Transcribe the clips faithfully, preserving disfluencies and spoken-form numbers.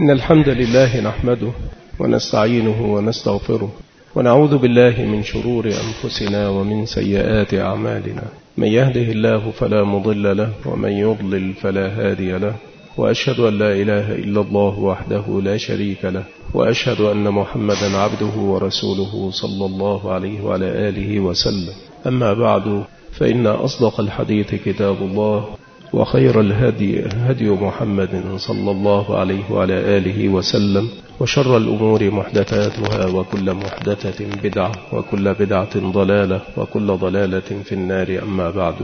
إن الحمد لله نحمده ونستعينه ونستغفره ونعوذ بالله من شرور أنفسنا ومن سيئات أعمالنا. من يهده الله فلا مضل له ومن يضلل فلا هادي له، وأشهد أن لا إله إلا الله وحده لا شريك له، وأشهد أن محمدا عبده ورسوله صلى الله عليه وعلى آله وسلم. أما بعد، فإن أصدق الحديث كتاب الله، وخير الهدي هدي محمد صلى الله عليه وعلى آله وسلم، وشر الأمور محدثاتها، وكل محدثة بدعة، وكل بدعة ضلالة، وكل ضلالة في النار. أما بعد،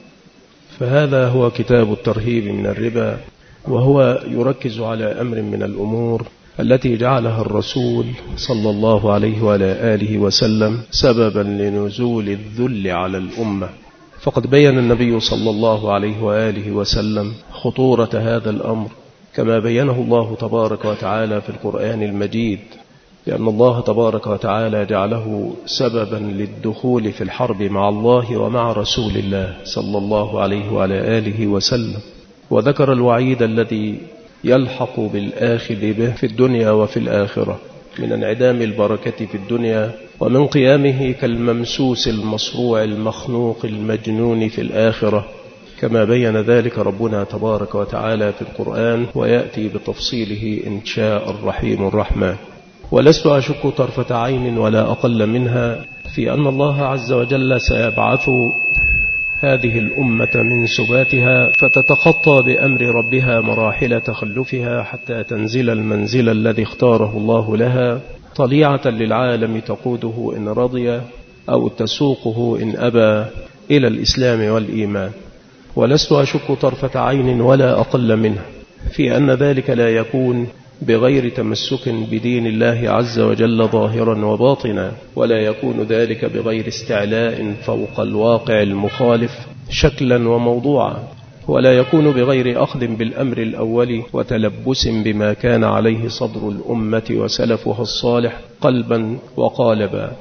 فهذا هو كتاب الترهيب من الربا، وهو يركز على أمر من الأمور التي جعلها الرسول صلى الله عليه وعلى آله وسلم سببا لنزول الذل على الأمة. فقد بين النبي صلى الله عليه وآله وسلم خطورة هذا الأمر كما بينه الله تبارك وتعالى في القرآن المجيد، لأن الله تبارك وتعالى جعله سببا للدخول في الحرب مع الله ومع رسول الله صلى الله عليه وعلى آله وسلم، وذكر الوعيد الذي يلحق بالآخذ به في الدنيا وفي الآخرة من انعدام البركة في الدنيا، ومن قيامه كالممسوس المصروع المخنوق المجنون في الآخرة، كما بين ذلك ربنا تبارك وتعالى في القرآن، ويأتي بتفصيله إن شاء الرحيم الرحمن. ولست أشك طرفة عين ولا أقل منها في أن الله عز وجل سيبعث هذه الأمة من سباتها فتتخطى بأمر ربها مراحل تخلفها حتى تنزل المنزل الذي اختاره الله لها، طليعة للعالم تقوده إن رضي أو تسوقه إن أبى إلى الإسلام والإيمان. ولست أشك طرفة عين ولا أقل منها في أن ذلك لا يكون بغير تمسك بدين الله عز وجل ظاهرا وباطنا، ولا يكون ذلك بغير استعلاء فوق الواقع المخالف شكلا وموضوعا، ولا يكون بغير أخذ بالأمر الأول وتلبس بما كان عليه صدر الأمة وسلفها الصالح قلبا وقالبا.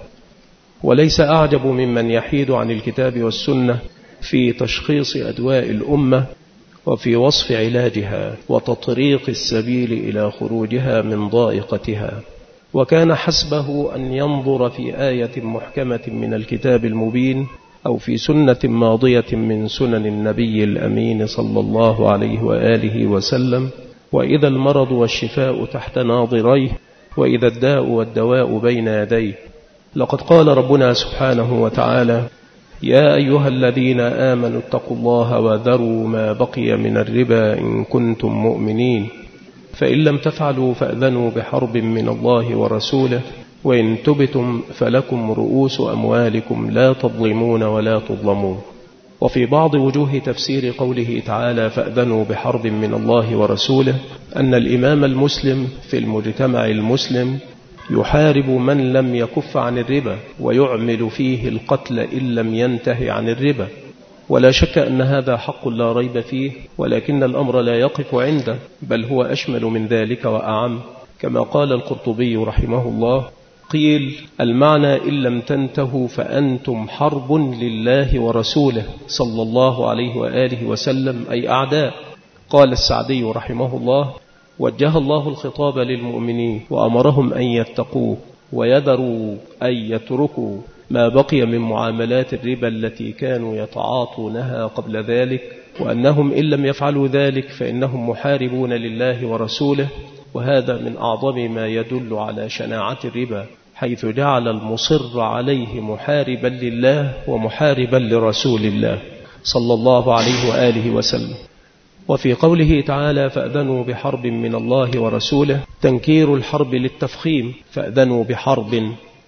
وليس أعجب ممن يحيد عن الكتاب والسنة في تشخيص أدواء الأمة وفي وصف علاجها وتطريق السبيل إلى خروجها من ضائقتها. وكان حسبه أن ينظر في آية محكمة من الكتاب المبين أو في سنة ماضية من سنن النبي الأمين صلى الله عليه وآله وسلم، وإذا المرض والشفاء تحت ناظريه، وإذا الداء والدواء بين يديه. لقد قال ربنا سبحانه وتعالى: يا أيها الذين آمنوا اتقوا الله وذروا ما بقي من الربا إن كنتم مؤمنين، فإن لم تفعلوا فأذنوا بحرب من الله ورسوله، وإن تبتم فلكم رؤوس أموالكم لا تظلمون ولا تظلمون. وفي بعض وجوه تفسير قوله تعالى فأذنوا بحرب من الله ورسوله أن الإمام المسلم في المجتمع المسلم يحارب من لم يكف عن الربا، ويعمل فيه القتل إن لم ينتهي عن الربا. ولا شك أن هذا حق لا ريب فيه، ولكن الأمر لا يقف عنده، بل هو أشمل من ذلك وأعم، كما قال القرطبي رحمه الله: قيل المعنى إن لم تنتهوا فأنتم حرب لله ورسوله صلى الله عليه وآله وسلم، أي أعداء. قال السعدي رحمه الله: وجه الله الخطاب للمؤمنين وأمرهم أن يتقوه ويذروا أن يتركوا ما بقي من معاملات الربا التي كانوا يتعاطونها قبل ذلك، وأنهم إن لم يفعلوا ذلك فإنهم محاربون لله ورسوله. وهذا من أعظم ما يدل على شناعة الربا، حيث جعل المصر عليه محاربا لله ومحاربا لرسول الله صلى الله عليه وآله وسلم. وفي قوله تعالى فأذنوا بحرب من الله ورسوله تنكير الحرب للتفخيم، فأذنوا بحرب،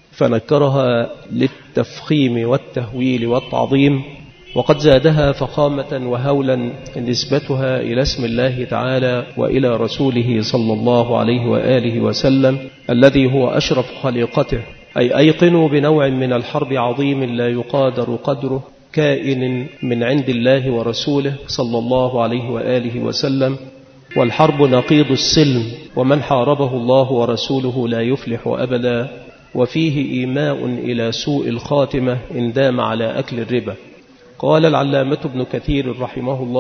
فنكرها للتفخيم والتهويل والتعظيم، وقد زادها فخامة وهولا نسبتها إلى اسم الله تعالى وإلى رسوله صلى الله عليه وآله وسلم الذي هو أشرف خليقته، أي أيقنوا بنوع من الحرب عظيم لا يقادر قدره كائن من عند الله ورسوله صلى الله عليه وآله وسلم. والحرب نقيض السلم، ومن حاربه الله ورسوله لا يفلح أبدا، وفيه إيماء إلى سوء الخاتمة إن دام على أكل الربا. قال العلامة ابن كثير رحمه الله: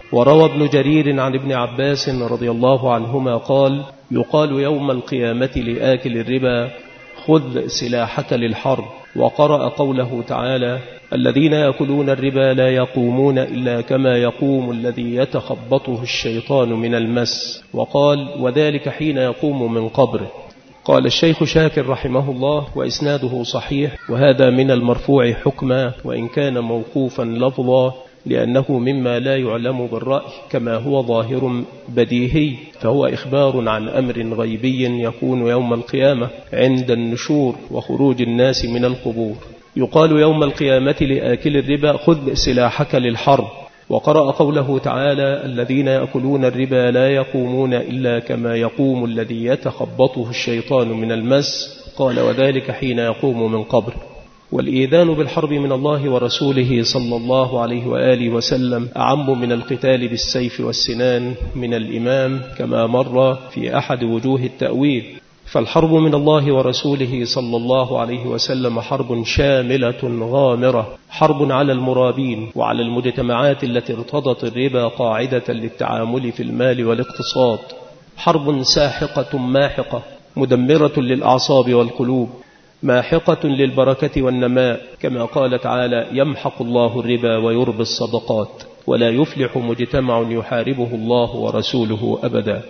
وروى ابن جرير عن ابن عباس رضي الله عنهما قال: يقال يوم القيامة لآكل الربا: خذ سلاحك للحرب. وقرأ قوله تعالى: الذين يأكلون الربا لا يقومون إلا كما يقوم الذي يتخبطه الشيطان من المس. وقال: وذلك حين يقوم من قبره. قال الشيخ شاكر رحمه الله: وإسناده صحيح، وهذا من المرفوع حكما وإن كان موقوفا لفظا، لأنه مما لا يعلم بالرأي كما هو ظاهر بديهي، فهو إخبار عن أمر غيبي يكون يوم القيامة عند النشور وخروج الناس من القبور. يقال يوم القيامة لآكل الربا: خذ سلاحك للحرب. وقرأ قوله تعالى: الذين يأكلون الربا لا يقومون إلا كما يقوم الذي يتخبطه الشيطان من المس. قال: وذلك حين يقوم من قبره. والإيذان بالحرب من الله ورسوله صلى الله عليه وآله وسلم أعم من القتال بالسيف والسنان من الإمام، كما مر في أحد وجوه التأويل. فالحرب من الله ورسوله صلى الله عليه وسلم حرب شاملة غامرة، حرب على المرابين وعلى المجتمعات التي ارتضت الربا قاعدة للتعامل في المال والاقتصاد، حرب ساحقة ماحقة مدمرة للأعصاب والقلوب، ماحقة للبركة والنماء، كما قال تعالى: يمحق الله الربا ويربي الصدقات، ولا يفلح مجتمع يحاربه الله ورسوله أبدا.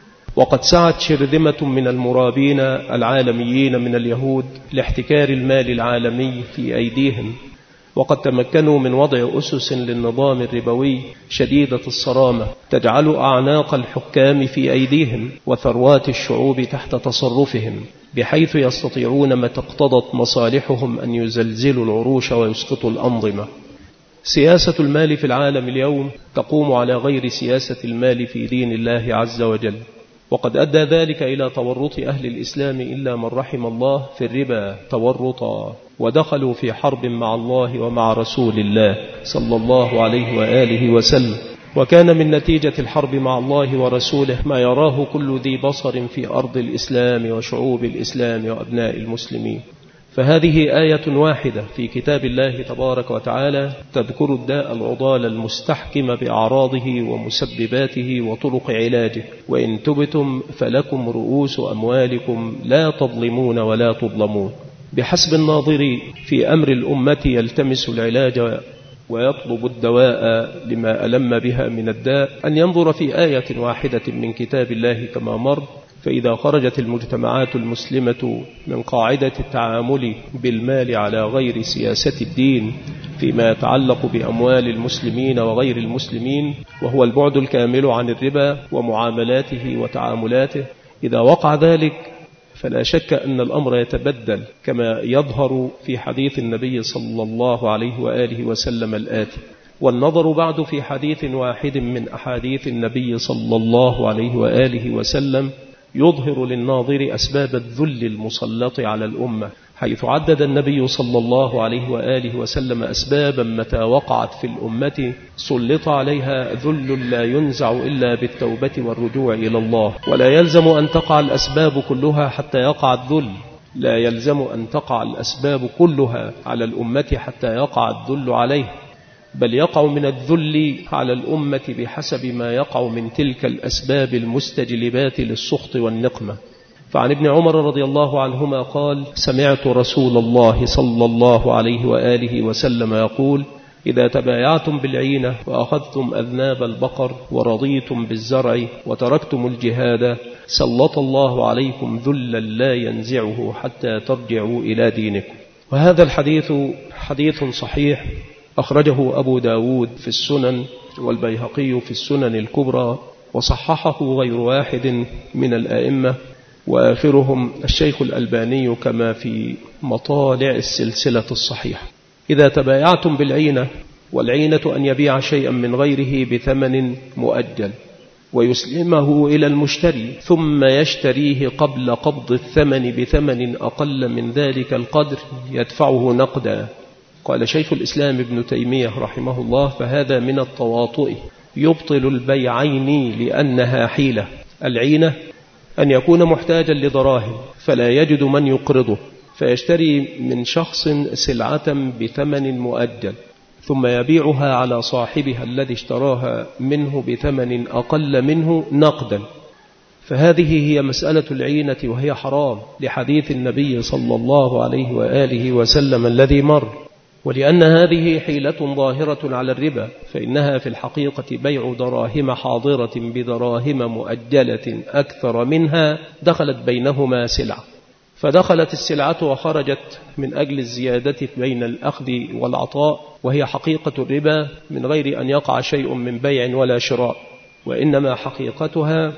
وقد سعت شرذمة من المرابين العالميين من اليهود لاحتكار المال العالمي في أيديهم، وقد تمكنوا من وضع أسس للنظام الربوي شديدة الصرامة تجعل أعناق الحكام في أيديهم وثروات الشعوب تحت تصرفهم، بحيث يستطيعون ما اقتضت مصالحهم أن يزلزلوا العروش ويسقطوا الأنظمة. سياسة المال في العالم اليوم تقوم على غير سياسة المال في دين الله عز وجل، وقد أدى ذلك إلى تورط أهل الإسلام إلا من رحم الله في الربا تورطا، ودخلوا في حرب مع الله ومع رسول الله صلى الله عليه وآله وسلم. وكان من نتيجة الحرب مع الله ورسوله ما يراه كل ذي بصر في أرض الإسلام وشعوب الإسلام وأبناء المسلمين. فهذه آية واحدة في كتاب الله تبارك وتعالى تذكر الداء العضال المستحكم بأعراضه ومسبباته وطرق علاجه: وإن تبتم فلكم رؤوس أموالكم لا تظلمون ولا تظلمون. بحسب الناظر في أمر الأمة يلتمس العلاج ويطلب الدواء لما ألم بها من الداء أن ينظر في آية واحدة من كتاب الله كما مر. فإذا خرجت المجتمعات المسلمة من قاعدة التعامل بالمال على غير سياسة الدين فيما يتعلق بأموال المسلمين وغير المسلمين، وهو البعد الكامل عن الربا ومعاملاته وتعاملاته، إذا وقع ذلك فلا شك أن الأمر يتبدل، كما يظهر في حديث النبي صلى الله عليه وآله وسلم الآتي. والنظر بعد في حديث واحد من أحاديث النبي صلى الله عليه وآله وسلم يظهر للناظر أسباب الذل المسلط على الأمة، حيث عدد النبي صلى الله عليه وآله وسلم أسبابا متى وقعت في الأمة سلط عليها ذل لا ينزع إلا بالتوبة والرجوع إلى الله. ولا يلزم أن تقع الأسباب كلها حتى يقع الذل، لا يلزم أن تقع الأسباب كلها على الأمة حتى يقع الذل عليه، بل يقع من الذل على الأمة بحسب ما يقع من تلك الأسباب المستجلبات للسخط والنقمة. فعن ابن عمر رضي الله عنهما قال: سمعت رسول الله صلى الله عليه وآله وسلم يقول: إذا تبايعتم بالعينة وأخذتم أذناب البقر ورضيتم بالزرع وتركتم الجهاد سلط الله عليكم ذلا لا ينزعه حتى ترجعوا إلى دينكم. وهذا الحديث حديث صحيح أخرجه أبو داود في السنن والبيهقي في السنن الكبرى، وصححه غير واحد من الأئمة، وآخرهم الشيخ الألباني كما في مطالع السلسلة الصحيحة. إذا تبايعتم بالعينة، والعينة أن يبيع شيئا من غيره بثمن مؤجل ويسلمه إلى المشتري ثم يشتريه قبل قبض الثمن بثمن أقل من ذلك القدر يدفعه نقدا. قال شيخ الإسلام ابن تيمية رحمه الله: فهذا من التواطؤ يبطل البيعين لأنها حيلة. العينة أن يكون محتاجا لدراهم فلا يجد من يقرضه، فيشتري من شخص سلعة بثمن مؤجل، ثم يبيعها على صاحبها الذي اشتراها منه بثمن أقل منه نقدا، فهذه هي مسألة العينة وهي حرام لحديث النبي صلى الله عليه وآله وسلم الذي مر. ولأن هذه حيلة ظاهرة على الربا، فإنها في الحقيقة بيع دراهم حاضرة بدراهم مؤجلة أكثر منها دخلت بينهما سلعة، فدخلت السلعة وخرجت من أجل الزيادة بين الأخذ والعطاء، وهي حقيقة الربا من غير أن يقع شيء من بيع ولا شراء، وإنما حقيقتها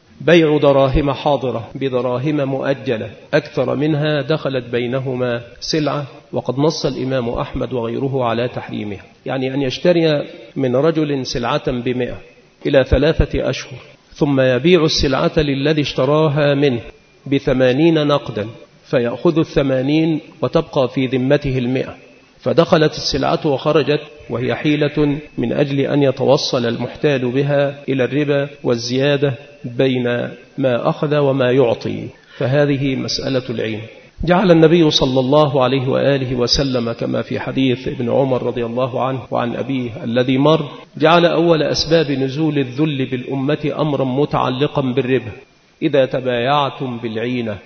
بيع دراهم حاضرة بدراهم مؤجلة أكثر منها دخلت بينهما سلعة. وقد نص الإمام أحمد وغيره على تحريمها، يعني أن يشتري من رجل سلعة بمئة إلى ثلاثة أشهر ثم يبيع السلعة للذي اشتراها منه بثمانين نقدا، فيأخذ الثمانين وتبقى في ذمته المئة، فدخلت السلعة وخرجت، وهي حيلة من أجل أن يتوصل المحتال بها إلى الربا والزيادة بين ما أخذ وما يعطي، فهذه مسألة العين. جعل النبي صلى الله عليه وآله وسلم كما في حديث ابن عمر رضي الله عنه وعن أبيه الذي مر، جعل أول أسباب نزول الذل بالأمة أمرا متعلقا بالربا: إذا تبايعتم بالعينة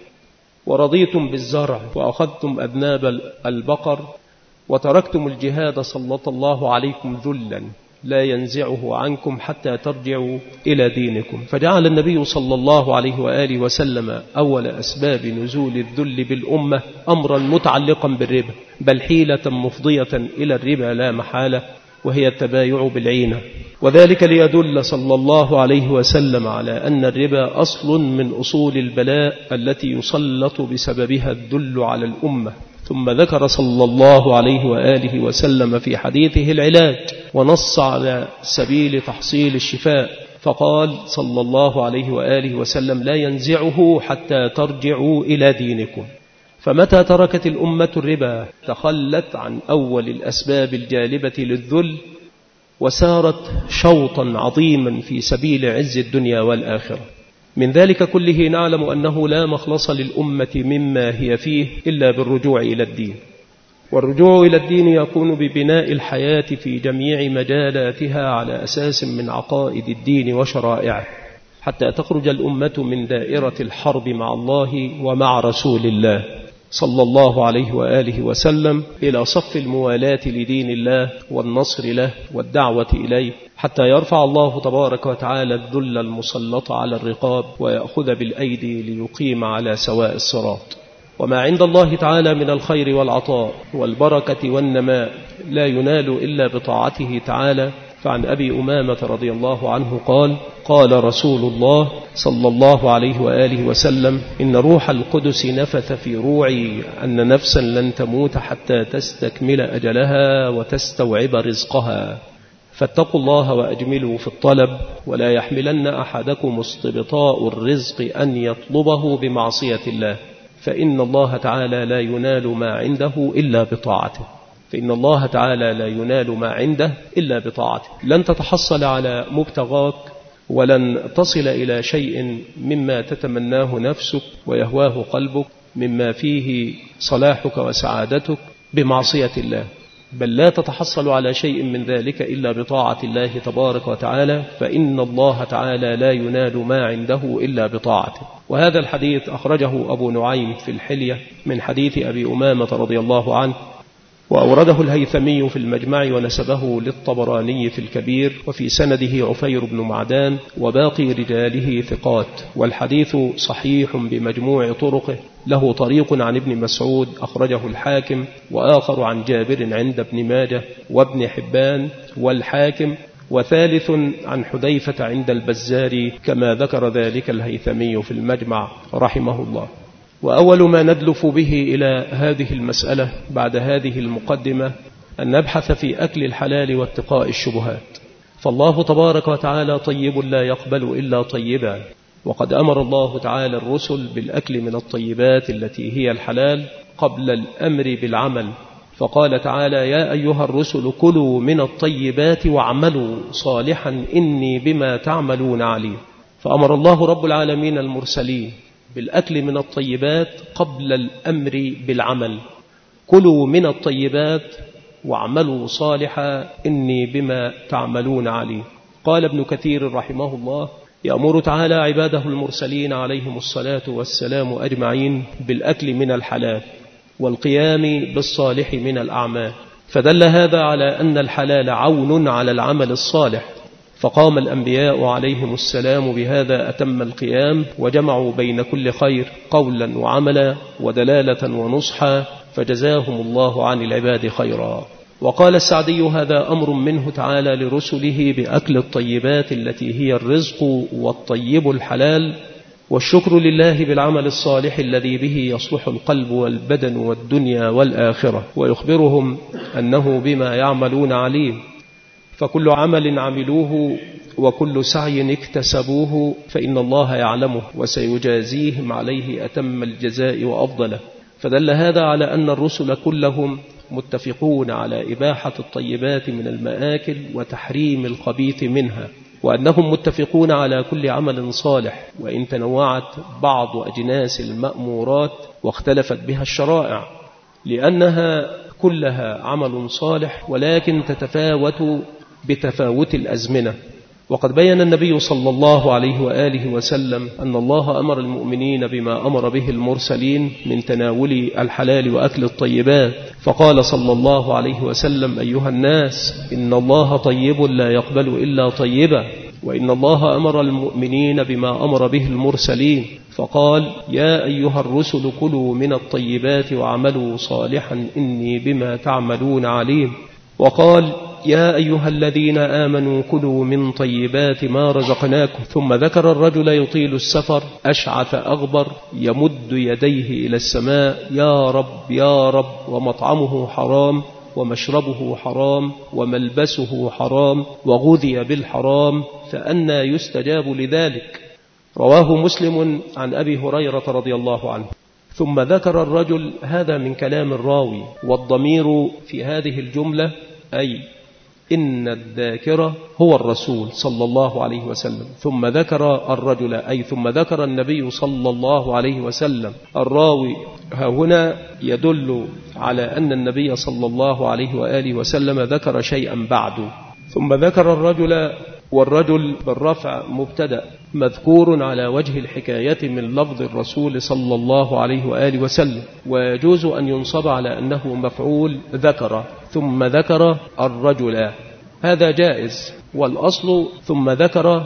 ورضيتم بالزرع وأخذتم أذناب البقر وتركتم الجهاد سلط الله عليكم ذلا لا ينزعه عنكم حتى ترجعوا إلى دينكم. فجعل النبي صلى الله عليه وآله وسلم أول أسباب نزول الذل بالأمة أمرا متعلقا بالربا، بل حيلة مفضية إلى الربا لا محالة، وهي التبايع بالعينة، وذلك ليدل صلى الله عليه وسلم على أن الربا أصل من أصول البلاء التي يسلط بسببها الذل على الأمة. ثم ذكر صلى الله عليه وآله وسلم في حديثه العلاج، ونص على سبيل تحصيل الشفاء، فقال صلى الله عليه وآله وسلم: لا ينزعه حتى ترجعوا إلى دينكم. فمتى تركت الأمة الربا تخلت عن أول الأسباب الجالبة للذل، وسارت شوطا عظيما في سبيل عز الدنيا والآخرة. من ذلك كله نعلم أنه لا مخلص للأمة مما هي فيه إلا بالرجوع إلى الدين، والرجوع إلى الدين يكون ببناء الحياة في جميع مجالاتها على أساس من عقائد الدين وشرائعه، حتى تخرج الأمة من دائرة الحرب مع الله ومع رسول الله صلى الله عليه وآله وسلم إلى صف الموالاة لدين الله والنصر له والدعوة إليه، حتى يرفع الله تبارك وتعالى الذل المسلط على الرقاب ويأخذ بالأيدي ليقيم على سواء الصراط. وما عند الله تعالى من الخير والعطاء والبركة والنماء لا ينال إلا بطاعته تعالى. فعن أبي أمامة رضي الله عنه قال: قال رسول الله صلى الله عليه وآله وسلم: إن روح القدس نفث في روعي أن نفسا لن تموت حتى تستكمل أجلها وتستوعب رزقها، فاتقوا الله وأجملوا في الطلب، ولا يحملن أحدكم استبطاء الرزق أن يطلبه بمعصية الله، فإن الله تعالى لا ينال ما عنده إلا بطاعته فإن الله تعالى لا ينال ما عنده إلا بطاعته. لن تتحصل على مبتغاك ولن تصل إلى شيء مما تتمناه نفسك ويهواه قلبك مما فيه صلاحك وسعادتك بمعصية الله، بل لا تتحصل على شيء من ذلك إلا بطاعة الله تبارك وتعالى، فإن الله تعالى لا ينال ما عنده إلا بطاعته. وهذا الحديث أخرجه أبو نعيم في الحلية من حديث أبي أمامة رضي الله عنه، وأورده الهيثمي في المجمع ونسبه للطبراني في الكبير، وفي سنده عفير بن معدان وباقي رجاله ثقات، والحديث صحيح بمجموع طرقه، له طريق عن ابن مسعود أخرجه الحاكم، وآخر عن جابر عند ابن ماجه وابن حبان والحاكم، وثالث عن حذيفة عند البزار كما ذكر ذلك الهيثمي في المجمع رحمه الله. وأول ما ندلف به إلى هذه المسألة بعد هذه المقدمة أن نبحث في أكل الحلال واتقاء الشبهات، فالله تبارك وتعالى طيب لا يقبل إلا طيبا، وقد أمر الله تعالى الرسل بالأكل من الطيبات التي هي الحلال قبل الأمر بالعمل، فقال تعالى: يا أيها الرسل كلوا من الطيبات واعملوا صالحا إني بما تعملون عليم. فأمر الله رب العالمين المرسلين بالأكل من الطيبات قبل الأمر بالعمل. كلوا من الطيبات واعملوا صالحا إني بما تعملون عليم. قال ابن كثير رحمه الله: يأمر تعالى عباده المرسلين عليهم الصلاة والسلام أجمعين بالأكل من الحلال والقيام بالصالح من الأعمال، فدل هذا على أن الحلال عون على العمل الصالح، فقام الأنبياء عليهم السلام بهذا أتم القيام، وجمعوا بين كل خير قولا وعملا ودلالة ونصحا، فجزاهم الله عن العباد خيرا. وقال السعدي: هذا أمر منه تعالى لرسله بأكل الطيبات التي هي الرزق والطيب الحلال، والشكر لله بالعمل الصالح الذي به يصلح القلب والبدن والدنيا والآخرة، ويخبرهم أنه بما يعملون عليم، فكل عمل عملوه وكل سعي اكتسبوه فإن الله يعلمه وسيجازيهم عليه أتم الجزاء وأفضله. فدل هذا على أن الرسل كلهم متفقون على إباحة الطيبات من المآكل وتحريم الخبيث منها، وأنهم متفقون على كل عمل صالح، وإن تنوعت بعض أجناس المأمورات واختلفت بها الشرائع، لأنها كلها عمل صالح ولكن تتفاوت بتفاوت الأزمنة. وقد بيّن النبي صلى الله عليه وآله وسلم أن الله أمر المؤمنين بما أمر به المرسلين من تناول الحلال وأكل الطيبات، فقال صلى الله عليه وسلم: أيها الناس، إن الله طيب لا يقبل إلا طيبا، وإن الله أمر المؤمنين بما أمر به المرسلين، فقال: يا أيها الرسل كلوا من الطيبات واعملوا صالحا إني بما تعملون عليم. وقال: يا أيها الذين آمنوا كلوا من طيبات ما رزقناكم. ثم ذكر الرجل يطيل السفر أشعث أغبر يمد يديه إلى السماء: يا رب يا رب، ومطعمه حرام ومشربه حرام وملبسه حرام وغذي بالحرام، فأنى يستجاب لذلك؟ رواه مسلم عن أبي هريرة رضي الله عنه. ثم ذكر الرجل، هذا من كلام الراوي، والضمير في هذه الجملة أي إن الذاكرة هو الرسول صلى الله عليه وسلم. ثم ذكر الرجل أي ثم ذكر النبي صلى الله عليه وسلم. الراوي هنا يدل على أن النبي صلى الله عليه وآله وسلم ذكر شيئا بعده. ثم ذكر الرجل، والرجل بالرفع مبتدأ مذكور على وجه الحكاية من لفظ الرسول صلى الله عليه وآله وسلم، ويجوز أن ينصب على أنه مفعول ذكر ثم ذكر الرجل، هذا جائز. والأصل ثم ذكر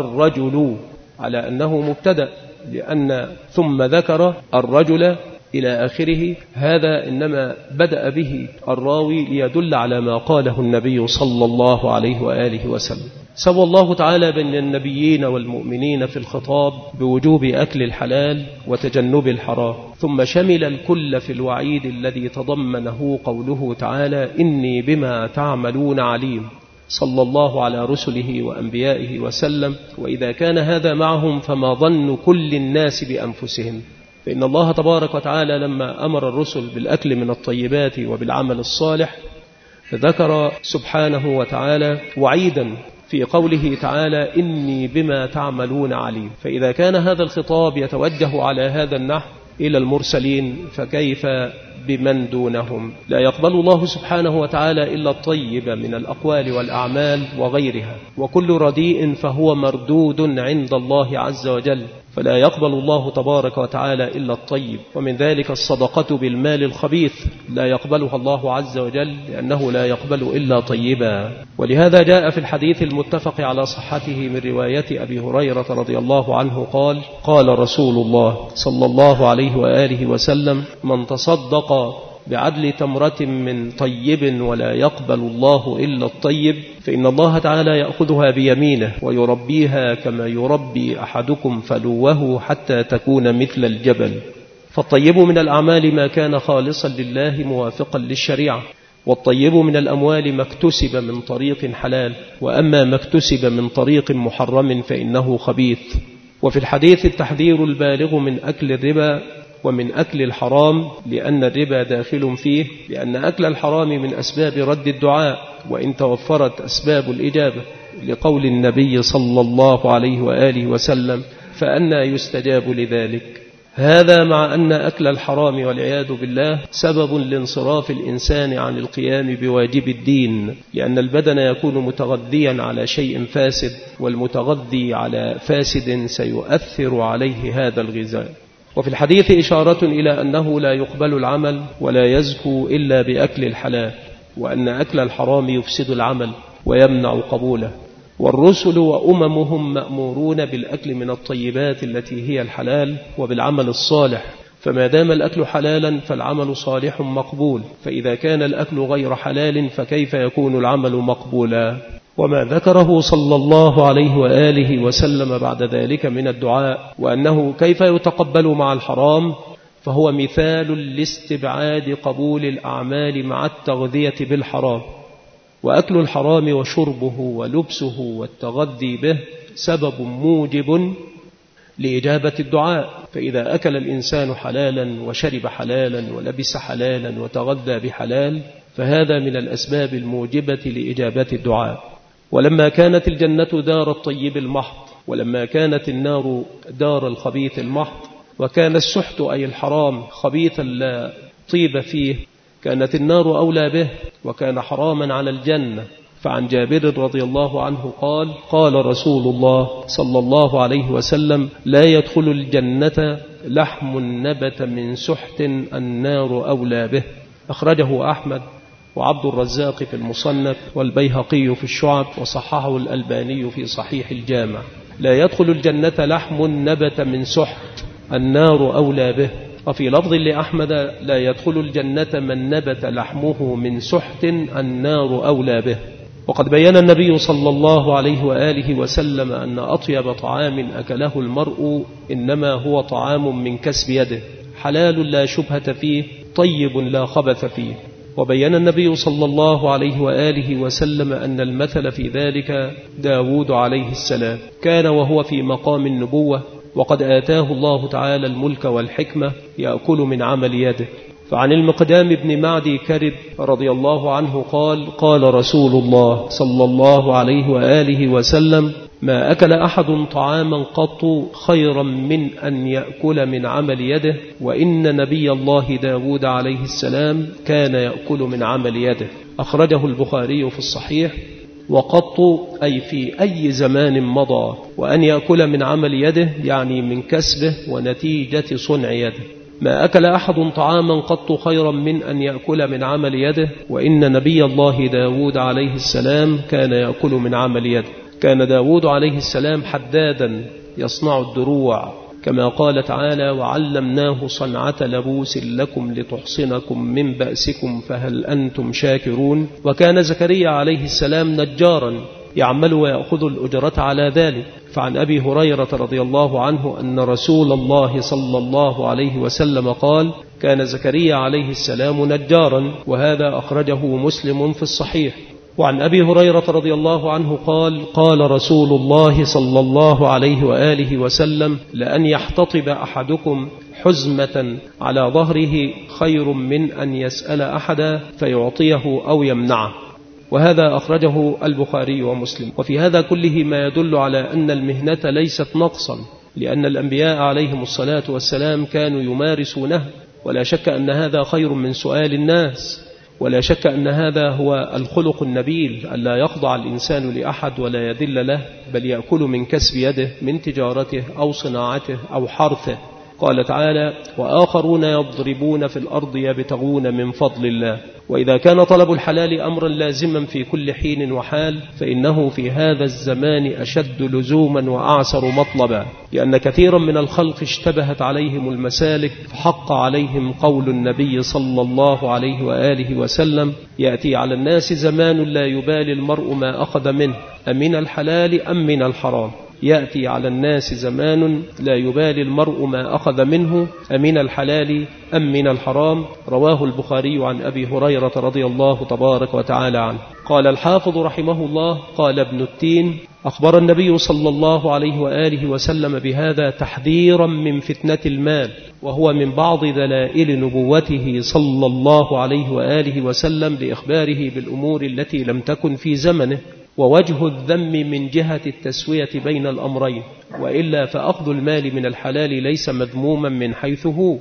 الرجل على أنه مبتدأ، لأن ثم ذكر الرجل إلى آخره، هذا إنما بدأ به الراوي ليدل على ما قاله النبي صلى الله عليه وآله وسلم. سوى الله تعالى بين النبيين والمؤمنين في الخطاب بوجوب أكل الحلال وتجنب الحرام، ثم شمل الكل في الوعيد الذي تضمنه قوله تعالى: إني بما تعملون عليم، صلى الله على رسله وأنبيائه وسلم. وإذا كان هذا معهم فما ظن كل الناس بأنفسهم؟ فإن الله تبارك وتعالى لما أمر الرسل بالأكل من الطيبات وبالعمل الصالح ذكر سبحانه وتعالى وعيدا في قوله تعالى: إني بما تعملون عليم. فإذا كان هذا الخطاب يتوجه على هذا النحو إلى المرسلين، فكيف بمن دونهم؟ لا يقبل الله سبحانه وتعالى إلا الطيب من الأقوال والأعمال وغيرها، وكل رديء فهو مردود عند الله عز وجل، فلا يقبل الله تبارك وتعالى إلا الطيب. ومن ذلك الصدقة بالمال الخبيث لا يقبلها الله عز وجل، لأنه لا يقبل إلا طيبا. ولهذا جاء في الحديث المتفق على صحته من رواية أبي هريرة رضي الله عنه قال: قال رسول الله صلى الله عليه وآله وسلم: من تصدق بعدل تمرة من طيب ولا يقبل الله إلا الطيب، فإن الله تعالى يأخذها بيمينه ويربيها كما يربي أحدكم فلوه حتى تكون مثل الجبل. فالطيب من الأعمال ما كان خالصا لله موافقا للشريعة، والطيب من الأموال ما اكتسب من طريق حلال، وأما ما اكتسب من طريق محرم فإنه خبيث. وفي الحديث التحذير البالغ من أكل الربا ومن أكل الحرام، لأن الربا داخل فيه، لأن أكل الحرام من أسباب رد الدعاء وإن توفرت أسباب الإجابة، لقول النبي صلى الله عليه وآله وسلم: فأنى يستجاب لذلك؟ هذا مع أن أكل الحرام والعياذ بالله سبب لانصراف الإنسان عن القيام بواجب الدين، لأن البدن يكون متغذيا على شيء فاسد، والمتغذي على فاسد سيؤثر عليه هذا الغذاء. وفي الحديث إشارة إلى أنه لا يقبل العمل ولا يزكو إلا بأكل الحلال، وأن أكل الحرام يفسد العمل ويمنع قبوله. والرسل وأممهم مأمورون بالأكل من الطيبات التي هي الحلال وبالعمل الصالح، فما دام الأكل حلالا فالعمل صالح مقبول، فإذا كان الأكل غير حلال فكيف يكون العمل مقبولا؟ وما ذكره صلى الله عليه وآله وسلم بعد ذلك من الدعاء وأنه كيف يتقبل مع الحرام، فهو مثال لاستبعاد قبول الأعمال مع التغذية بالحرام. وأكل الحرام وشربه ولبسه والتغذي به سبب موجب لإجابة الدعاء، فإذا أكل الإنسان حلالا وشرب حلالا ولبس حلالا وتغذى بحلال فهذا من الأسباب الموجبة لإجابة الدعاء. ولما كانت الجنة دار الطيب المحض، ولما كانت النار دار الخبيث المحض، وكان السحت أي الحرام خبيثا لا طيب فيه، كانت النار أولى به، وكان حراما على الجنة. فعن جابر رضي الله عنه قال: قال رسول الله صلى الله عليه وسلم: لا يدخل الجنة لحم نبت من سحت النار أولى به. أخرجه أحمد وعبد الرزاق في المصنف والبيهقي في الشعب، وصححه الألباني في صحيح الجامع. لا يدخل الجنة لحم نبت من سحت النار أولى به. وفي لفظ لأحمد: لا يدخل الجنة من نبت لحمه من سحت النار أولى به. وقد بيّن النبي صلى الله عليه وآله وسلم أن أطيب طعام أكله المرء إنما هو طعام من كسب يده، حلال لا شبهة فيه، طيب لا خبث فيه. وبيّن النبي صلى الله عليه وآله وسلم أن المثل في ذلك داود عليه السلام، كان وهو في مقام النبوة وقد آتاه الله تعالى الملك والحكمة يأكل من عمل يده. فعن المقدام بن معدي كرب رضي الله عنه قال: قال رسول الله صلى الله عليه وآله وسلم: ما أكل أحد طعاما قط خيرا من أن يأكل من عمل يده، وإن نبي الله داود عليه السلام كان يأكل من عمل يده. أخرجه البخاري في الصحيح. وقط أي في أي زمان مضى، وأن يأكل من عمل يده يعني من كسبه ونتيجة صنع يده. ما أكل أحد طعاما قط خيرا من أن يأكل من عمل يده، وإن نبي الله داود عليه السلام كان يأكل من عمل يده. كان داود عليه السلام حدادا يصنع الدروع، كما قال تعالى: وعلمناه صنعة لبوس لكم لتحصنكم من بأسكم فهل أنتم شاكرون. وكان زكريا عليه السلام نجارا يعمل ويأخذ الأجرة على ذلك. فعن أبي هريرة رضي الله عنه أن رسول الله صلى الله عليه وسلم قال: كان زكريا عليه السلام نجارا، وهذا أخرجه مسلم في الصحيح. وعن أبي هريرة رضي الله عنه قال: قال رسول الله صلى الله عليه وآله وسلم: لأن يحتطب أحدكم حزمة على ظهره خير من أن يسأل أحدا فيعطيه أو يمنعه. وهذا أخرجه البخاري ومسلم. وفي هذا كله ما يدل على أن المهنة ليست نقصا، لأن الأنبياء عليهم الصلاة والسلام كانوا يمارسونها، ولا شك أن هذا خير من سؤال الناس، ولا شك أن هذا هو الخلق النبيل، ألا يخضع الإنسان لأحد ولا يذل له، بل يأكل من كسب يده من تجارته أو صناعته أو حرثه. قال تعالى: وآخرون يضربون في الأرض يبتغون من فضل الله. وإذا كان طلب الحلال أمرا لازما في كل حين وحال، فإنه في هذا الزمان أشد لزوما وأعسر مطلبا، لأن كثيرا من الخلق اشتبهت عليهم المسالك، فحق عليهم قول النبي صلى الله عليه وآله وسلم: يأتي على الناس زمان لا يبالي المرء ما أخذ منه أمن الحلال أم من الحرام. يأتي على الناس زمان لا يبالي المرء ما أخذ منه أمن الحلال أم من الحرام. رواه البخاري عن أبي هريرة رضي الله تبارك وتعالى عنه. قال الحافظ رحمه الله: قال ابن التين: أخبر النبي صلى الله عليه وآله وسلم بهذا تحذيرا من فتنة المال، وهو من بعض دلائل نبوته صلى الله عليه وآله وسلم لإخباره بالأمور التي لم تكن في زمنه. ووجه الذم من جهة التسوية بين الأمرين، وإلا فأخذ المال من الحلال ليس مذموما من حيث هو،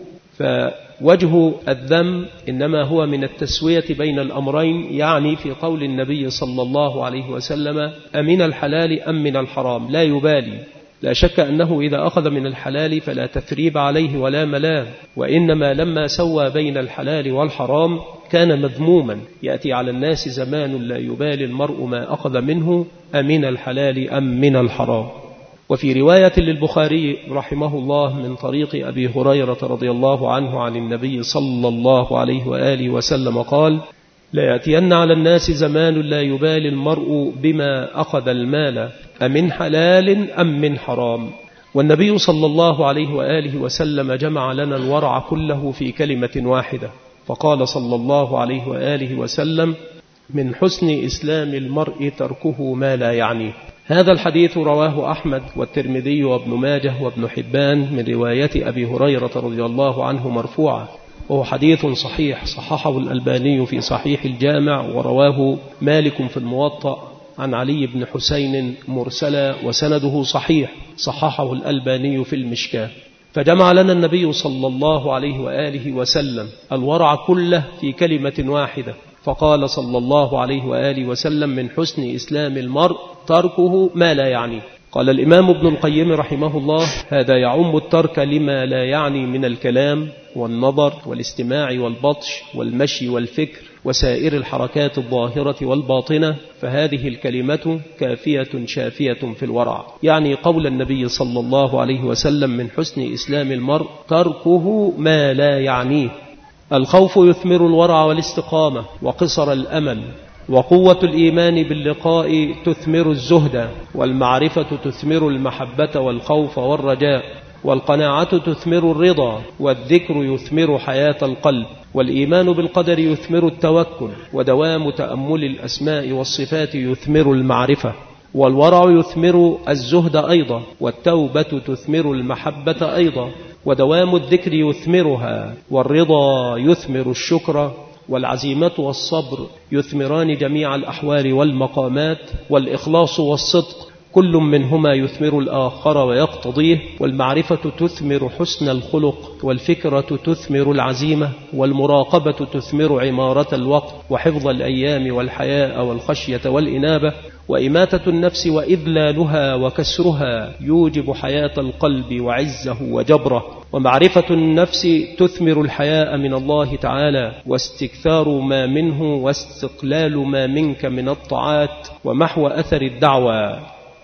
فوجه الذم إنما هو من التسوية بين الأمرين، يعني في قول النبي صلى الله عليه وسلم أمن الحلال أم من الحرام، لا يبالي. لا شك أنه إذا أخذ من الحلال فلا تثريب عليه ولا ملام، وإنما لما سوى بين الحلال والحرام كان مذموما. يأتي على الناس زمان لا يبالي المرء ما أخذ منه أمن الحلال أم من الحرام. وفي رواية للبخاري رحمه الله من طريق أبي هريرة رضي الله عنه عن النبي صلى الله عليه وآله وسلم قال: لا يأتين على الناس زمان لا يبالي المرء بما أخذ المال أمن حلال أم من حرام. والنبي صلى الله عليه وآله وسلم جمع لنا الورع كله في كلمة واحدة، فقال صلى الله عليه وآله وسلم: من حسن إسلام المرء تركه ما لا يعنيه. هذا الحديث رواه أحمد والترمذي وابن ماجه وابن حبان من رواية أبي هريرة رضي الله عنه مرفوعا، وهو حديث صحيح صححه الألباني في صحيح الجامع، ورواه مالك في الموطأ عن علي بن حسين مرسلا وسنده صحيح صححه الألباني في المشكاة. فجمع لنا النبي صلى الله عليه وآله وسلم الورع كله في كلمة واحدة، فقال صلى الله عليه وآله وسلم: من حسن إسلام المرء تركه ما لا يعنيه. قال الإمام ابن القيم رحمه الله: هذا يعم الترك لما لا يعني من الكلام والنظر والاستماع والبطش والمشي والفكر وسائر الحركات الظاهرة والباطنة، فهذه الكلمة كافية شافية في الورع. يعني قول النبي صلى الله عليه وسلم: من حسن إسلام المرء تركه ما لا يعنيه. الخوف يثمر الورع والاستقامة وقصر الأمل، وقوة الإيمان باللقاء تثمر الزهد، والمعرفة تثمر المحبة والخوف والرجاء، والقناعة تثمر الرضا، والذكر يثمر حياة القلب، والإيمان بالقدر يثمر التوكل، ودوام تأمل الأسماء والصفات يثمر المعرفة، والورع يثمر الزهد أيضا، والتوبة تثمر المحبة أيضا، ودوام الذكر يثمرها، والرضا يثمر الشكر، والعزيمة والصبر يثمران جميع الأحوال والمقامات، والإخلاص والصدق كل منهما يثمر الآخر ويقتضيه، والمعرفة تثمر حسن الخلق، والفكرة تثمر العزيمة، والمراقبة تثمر عمارة الوقت وحفظ الأيام والحياء والخشية والإنابة، وإماتة النفس وإذلالها وكسرها يوجب حياة القلب وعزه وجبره، ومعرفة النفس تثمر الحياء من الله تعالى، واستكثار ما منه واستقلال ما منك من الطاعات، ومحو أثر الدعوة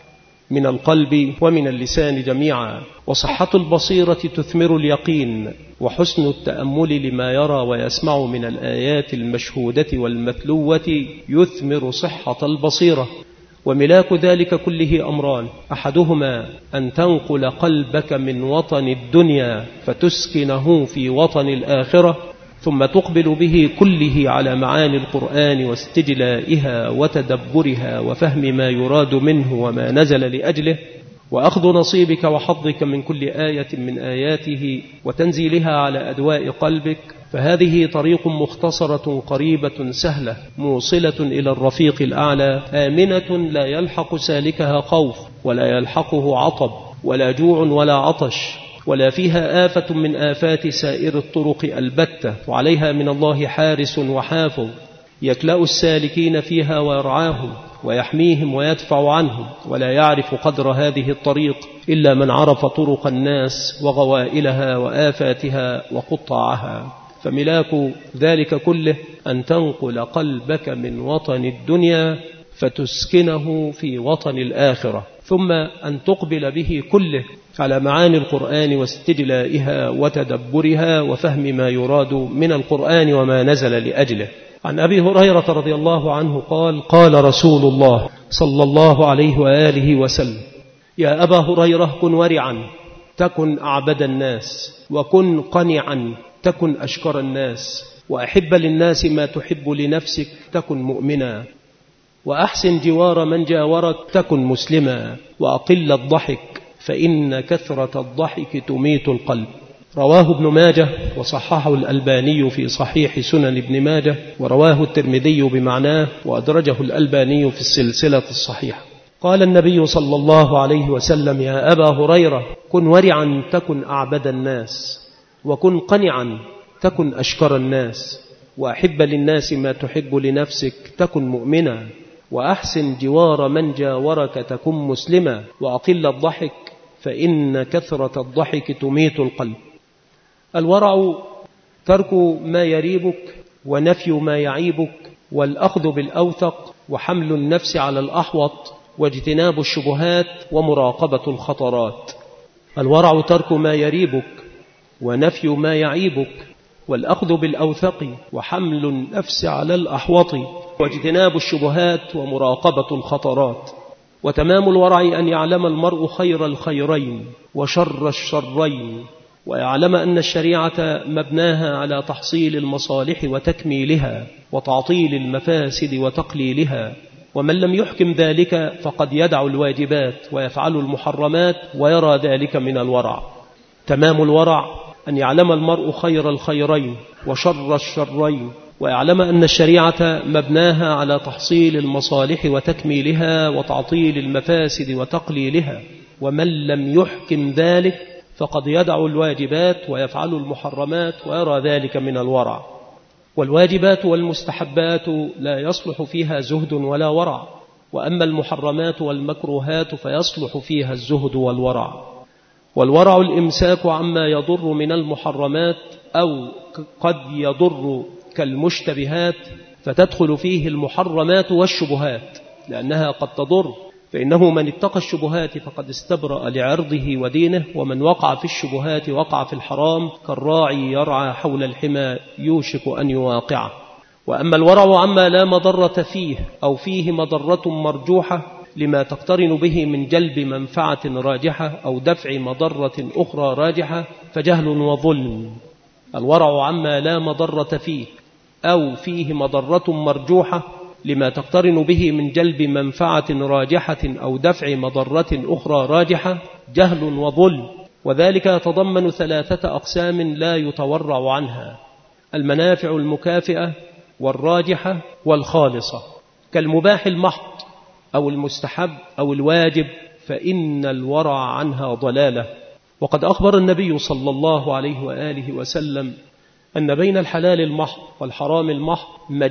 من القلب ومن اللسان جميعا، وصحة البصيرة تثمر اليقين، وحسن التأمل لما يرى ويسمع من الآيات المشهودة والمتلوة يثمر صحة البصيرة. وملاك ذلك كله أمران: أحدهما أن تنقل قلبك من وطن الدنيا فتسكنه في وطن الآخرة، ثم تقبل به كله على معاني القرآن واستجلائها وتدبرها وفهم ما يراد منه وما نزل لأجله، وأخذ نصيبك وحظك من كل آية من آياته وتنزيلها على أدواء قلبك. فهذه طريق مختصرة قريبة سهلة موصلة إلى الرفيق الأعلى، آمنة لا يلحق سالكها خوف ولا يلحقه عطب ولا جوع ولا عطش، ولا فيها آفة من آفات سائر الطرق البتة، وعليها من الله حارس وحافظ يكلأ السالكين فيها ويرعاهم ويحميهم ويدفع عنهم، ولا يعرف قدر هذه الطريق إلا من عرف طرق الناس وغوائلها وآفاتها وقطاعها. فملاك ذلك كله أن تنقل قلبك من وطن الدنيا فتسكنه في وطن الآخرة، ثم أن تقبل به كله على معاني القرآن واستجلائها وتدبرها وفهم ما يراد من القرآن وما نزل لأجله. عن أبي هريرة رضي الله عنه قال: قال رسول الله صلى الله عليه وآله وسلم: يا أبا هريرة كن ورعا تكن أعبد الناس، وكن قنعا تكن أشكر الناس، وأحب للناس ما تحب لنفسك تكن مؤمنا، وأحسن جوار من جاورك تكن مسلما، وأقل الضحك فإن كثرة الضحك تميت القلب. رواه ابن ماجه وصححه الألباني في صحيح سنن ابن ماجه، ورواه الترمذي بمعناه وأدرجه الألباني في السلسلة الصحيحة. قال النبي صلى الله عليه وسلم: يا أبا هريرة، كن ورعا تكن أعبد الناس، وكن قنعا تكن أشكر الناس، وأحب للناس ما تحب لنفسك تكن مؤمنا، وأحسن جوار من جاورك تكن مسلما، وأقل الضحك فإن كثرة الضحك تميت القلب. الورع ترك ما يريبك ونفي ما يعيبك، والأخذ بالأوثق، وحمل النفس على الأحوط، واجتناب الشبهات، ومراقبة الخطرات. الورع ترك ما يريبك ونفي ما يعيبك، والأخذ بالأوثق، وحمل النفس على الأحوط، واجتناب الشبهات، ومراقبة الخطرات. وتمام الورع أن يعلم المرء خير الخيرين وشر الشرين، ويعلم أن الشريعة مبناها على تحصيل المصالح وتكميلها، وتعطيل المفاسد وتقليلها. ومن لم يحكم ذلك فقد يدع الواجبات ويفعل المحرمات، ويرى ذلك من الورع. تمام الورع أن يعلم المرء خير الخيرين وشر الشرين، ويعلم أن الشريعة مبناها على تحصيل المصالح وتكميلها، وتعطيل المفاسد وتقليلها. ومن لم يحكم ذلك فقد يدع الواجبات ويفعل المحرمات، ويرى ذلك من الورع. والواجبات والمستحبات لا يصلح فيها زهد ولا ورع، وأما المحرمات والمكروهات فيصلح فيها الزهد والورع. والورع الإمساك عما يضر من المحرمات أو قد يضر كالمشتبهات، فتدخل فيه المحرمات والشبهات لأنها قد تضر، فإنه من اتقى الشبهات فقد استبرأ لعرضه ودينه، ومن وقع في الشبهات وقع في الحرام، كالراعي يرعى حول الحمى يوشك أن يواقعه. وأما الورع عما لا مضرة فيه أو فيه مضرة مرجوحة لما تقترن به من جلب منفعة راجحة أو دفع مضرة أخرى راجحة، فجهل وظلم. الورع عما لا مضرة فيه أو فيه مضرة مرجوحة لما تقترن به من جلب منفعة راجحة أو دفع مضرة أخرى راجحة، جهل وظلم. وذلك يتضمن ثلاثة أقسام لا يتورع عنها: المنافع المكافئة، والراجحة، والخالصة. كالمباح المحض أو المستحب أو الواجب، فإن الورع عنها ضلالة. وقد أخبر النبي صلى الله عليه وآله وسلم أن بين الحلال المحض والحرام المحض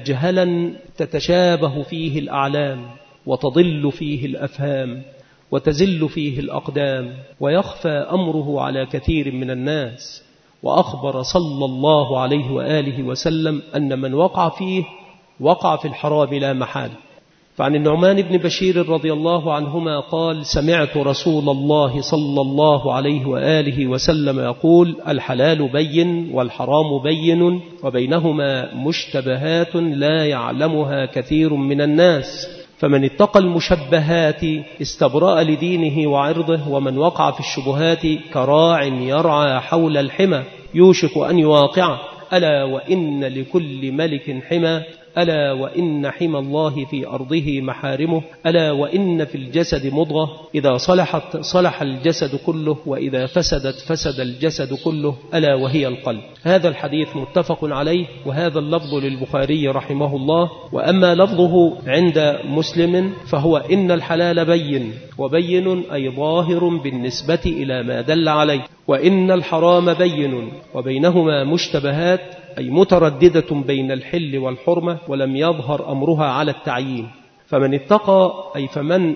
مجهلا تتشابه فيه الأعلام، وتضل فيه الأفهام، وتزل فيه الأقدام، ويخفى أمره على كثير من الناس. وأخبر صلى الله عليه وآله وسلم أن من وقع فيه وقع في الحرام لا محال. فعن النعمان بن بشير رضي الله عنهما قال: سمعت رسول الله صلى الله عليه وآله وسلم يقول: الحلال بين والحرام بين، وبينهما مشتبهات لا يعلمها كثير من الناس، فمن اتقى المشبهات استبرأ لدينه وعرضه، ومن وقع في الشبهات كراع يرعى حول الحمى يوشك أن يواقعه. ألا وإن لكل ملك حمى، ألا وإن حمى الله في أرضه محارمه، ألا وإن في الجسد مضغة إذا صلحت صلح الجسد كله، وإذا فسدت فسد الجسد كله، ألا وهي القلب. هذا الحديث متفق عليه، وهذا اللفظ للبخاري رحمه الله. وأما لفظه عند مسلم فهو: إن الحلال بين، وبين أي ظاهر بالنسبة إلى ما دل عليه، وإن الحرام بين، وبينهما مشتبهات أي مترددة بين الحل والحرمة، ولم يظهر أمرها على التعيين. فمن اتقى أي فمن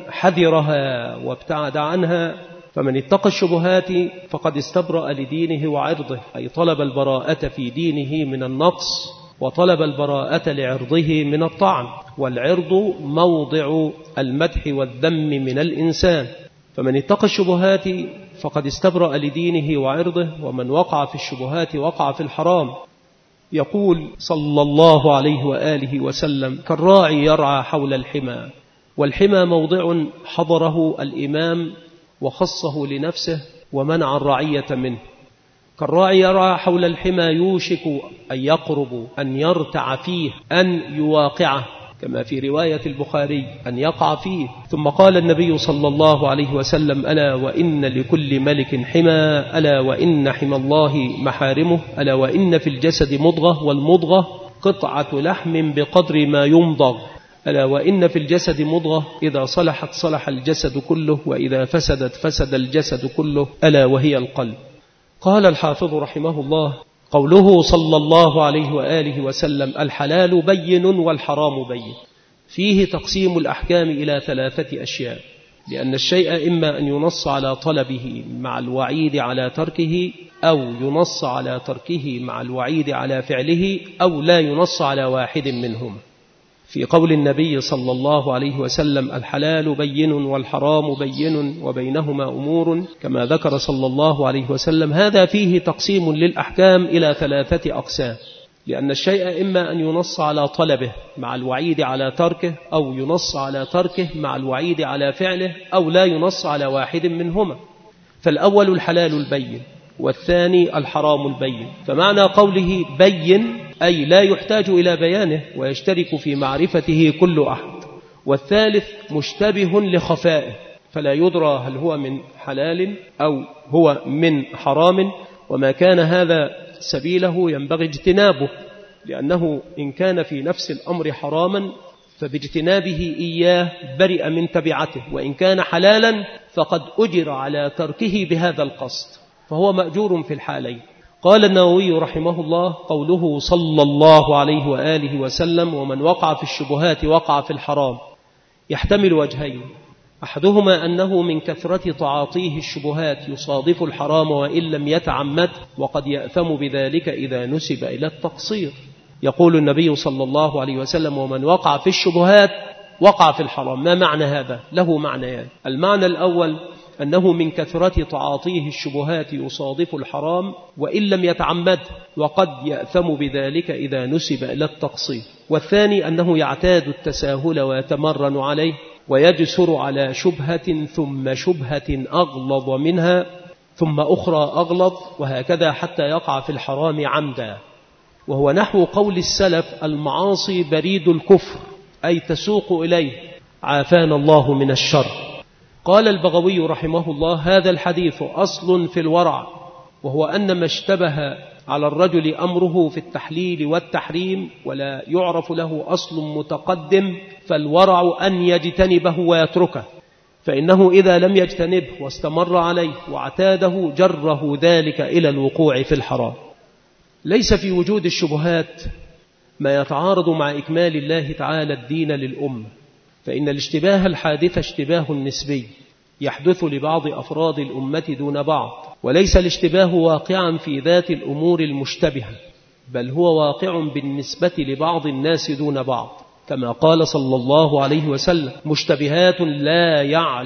حذرها وابتعد عنها، فمن اتقى الشبهات فقد استبرأ لدينه وعرضه، أي طلب البراءة في دينه من النقص، وطلب البراءة لعرضه من الطعن. والعرض موضع المدح والذم من الإنسان. فمن اتقى الشبهات فقد استبرأ لدينه وعرضه، ومن وقع في الشبهات وقع في الحرام. يقول صلى الله عليه وآله وسلم: كالراعي يرعى حول الحمى. والحمى موضع حضره الإمام وخصه لنفسه ومنع الرعية منه. كالراعي يرعى حول الحمى يوشك أن يقرب أن يرتع فيه أن يواقعه، كما في رواية البخاري أن يقع فيه. ثم قال النبي صلى الله عليه وسلم: ألا وإن لكل ملك حمى، ألا وإن حمى الله محارمه، ألا وإن في الجسد مضغة، والمضغة قطعة لحم بقدر ما يمضغ، ألا وإن في الجسد مضغة إذا صلحت صلح الجسد كله، وإذا فسدت فسد الجسد كله، ألا وهي القلب. قال الحافظ رحمه الله: قوله صلى الله عليه وآله وسلم: الحلال بين والحرام بين، فيه تقسيم الأحكام إلى ثلاثة أشياء، لأن الشيء إما أن ينص على طلبه مع الوعيد على تركه، أو ينص على تركه مع الوعيد على فعله، أو لا ينص على واحد منهم. في قول النبي صلى الله عليه وسلم: الحلال بين والحرام بين وبينهما أمور، كما ذكر صلى الله عليه وسلم، هذا فيه تقسيم للأحكام إلى ثلاثة أقسام، لأن الشيء إما أن ينص على طلبه مع الوعيد على تركه، أو ينص على تركه مع الوعيد على فعله، أو لا ينص على واحد منهما. فالأول الحلال البين، والثاني الحرام البين. فمعنى قوله بين أي لا يحتاج إلى بيانه ويشترك في معرفته كل أحد. والثالث مشتبه لخفائه، فلا يدرى هل هو من حلال أو هو من حرام، وما كان هذا سبيله ينبغي اجتنابه، لأنه إن كان في نفس الأمر حراما فباجتنابه إياه برئ من تبعته، وإن كان حلالا فقد أجر على تركه بهذا القصد، فهو مأجور في الحالين. قال النووي رحمه الله: قوله صلى الله عليه وآله وسلم: ومن وقع في الشبهات وقع في الحرام، يحتمل وجهين: أحدهما أنه من كثرة تعاطيه الشبهات يصادف الحرام وإن لم يتعمد، وقد يأثم بذلك إذا نسب إلى التقصير. يقول النبي صلى الله عليه وسلم: ومن وقع في الشبهات وقع في الحرام. ما معنى هذا؟ له معنيان. المعنى الأول أنه من كثرة تعاطيه الشبهات يصادف الحرام وإن لم يتعمد، وقد يأثم بذلك إذا نسب إلى التقصير. والثاني أنه يعتاد التساهل ويتمرن عليه، ويجسر على شبهة ثم شبهة أغلظ منها ثم أخرى أغلظ، وهكذا حتى يقع في الحرام عمدا. وهو نحو قول السلف: المعاصي بريد الكفر، أي تسوق إليه، عافانا الله من الشر. قال البغوي رحمه الله: هذا الحديث أصل في الورع، وهو أن ما اشتبه على الرجل أمره في التحليل والتحريم ولا يعرف له أصل متقدم، فالورع أن يجتنبه ويتركه، فإنه إذا لم يجتنبه واستمر عليه واعتاده جره ذلك إلى الوقوع في الحرام. ليس في وجود الشبهات ما يتعارض مع إكمال الله تعالى الدين للأمة، فإن الاشتباه الحادث اشتباه نسبي يحدث لبعض أفراد الأمة دون بعض، وليس الاشتباه واقعا في ذات الأمور المشتبهة، بل هو واقع بالنسبة لبعض الناس دون بعض، كما قال صلى الله عليه وسلم: مشتبهات لا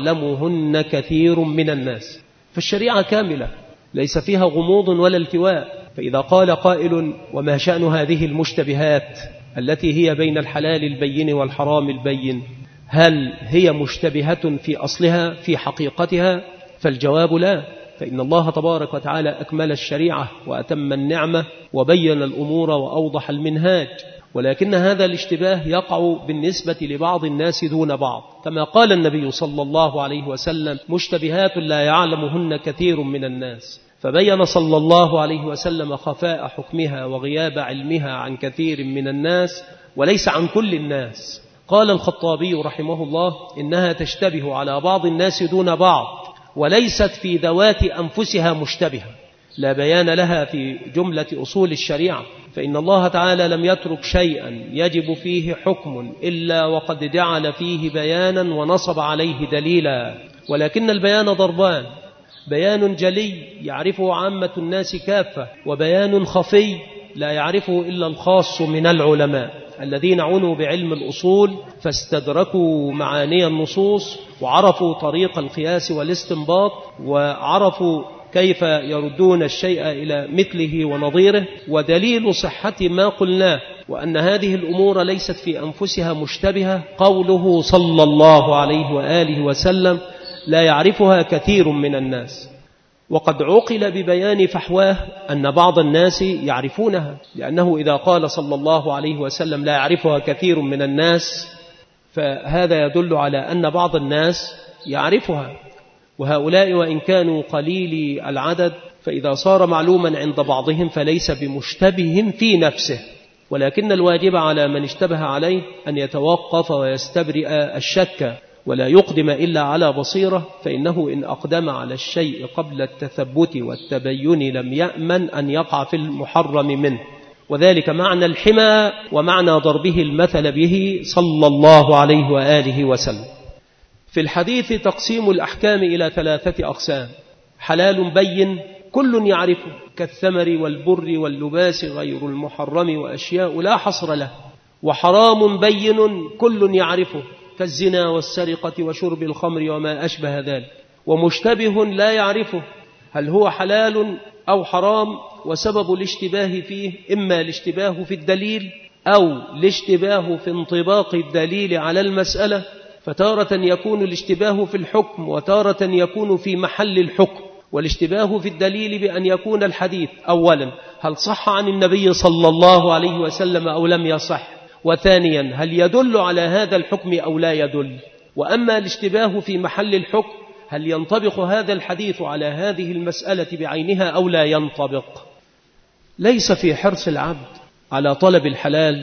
يعلمهن كثير من الناس. فالشريعة كاملة ليس فيها غموض ولا التواء. فإذا قال قائل: وما شأن هذه المشتبهات التي هي بين الحلال البين والحرام البين؟ هل هي مشتبهة في أصلها في حقيقتها؟ فالجواب لا، فإن الله تبارك وتعالى أكمل الشريعة وأتم النعمة وبين الأمور وأوضح المنهاج، ولكن هذا الاشتباه يقع بالنسبة لبعض الناس دون بعض، كما قال النبي صلى الله عليه وسلم: مشتبهات لا يعلمهن كثير من الناس. فبين صلى الله عليه وسلم خفاء حكمها وغياب علمها عن كثير من الناس وليس عن كل الناس. قال الخطابي رحمه الله: إنها تشتبه على بعض الناس دون بعض، وليست في ذوات أنفسها مشتبهة، لا بيان لها في جملة أصول الشريعة، فإن الله تعالى لم يترك شيئا يجب فيه حكم إلا وقد جعل فيه بيانا ونصب عليه دليلا. ولكن البيان ضربان: بيان جلي يعرفه عامة الناس كافة، وبيان خفي لا يعرفه إلا الخاص من العلماء الذين عنوا بعلم الأصول فاستدركوا معاني النصوص، وعرفوا طريق القياس والاستنباط، وعرفوا كيف يردون الشيء إلى مثله ونظيره. ودليل صحة ما قلناه وأن هذه الأمور ليست في أنفسها مشتبهة قوله صلى الله عليه وآله وسلم: لا يعرفها كثير من الناس. وقد عقل ببيان فحواه أن بعض الناس يعرفونها، لأنه إذا قال صلى الله عليه وسلم لا يعرفها كثير من الناس فهذا يدل على أن بعض الناس يعرفها، وهؤلاء وإن كانوا قليل العدد فإذا صار معلوما عند بعضهم فليس بمشتبه في نفسه، ولكن الواجب على من اشتبه عليه أن يتوقف ويستبرئ الشك ولا يقدم إلا على بصيرة، فإنه إن أقدم على الشيء قبل التثبت والتبين لم يأمن أن يقع في المحرم منه، وذلك معنى الحمى ومعنى ضربه المثل به صلى الله عليه وآله وسلم. في الحديث تقسيم الأحكام إلى ثلاثة أقسام: حلال بين كل يعرفه كالثمر والبر واللباس غير المحرم وأشياء لا حصر له، وحرام بين كل يعرفه كالزنا والسرقة وشرب الخمر وما أشبه ذلك، ومشتبه لا يعرفه هل هو حلال أو حرام، وسبب الاشتباه فيه إما الاشتباه في الدليل أو الاشتباه في انطباق الدليل على المسألة، فتارة يكون الاشتباه في الحكم وتارة يكون في محل الحكم. والاشتباه في الدليل بأن يكون الحديث أولا هل صح عن النبي صلى الله عليه وسلم أو لم يصح، وثانيا هل يدل على هذا الحكم أو لا يدل. وأما الاشتباه في محل الحكم هل ينطبق هذا الحديث على هذه المسألة بعينها أو لا ينطبق. ليس في حرص العبد على طلب الحلال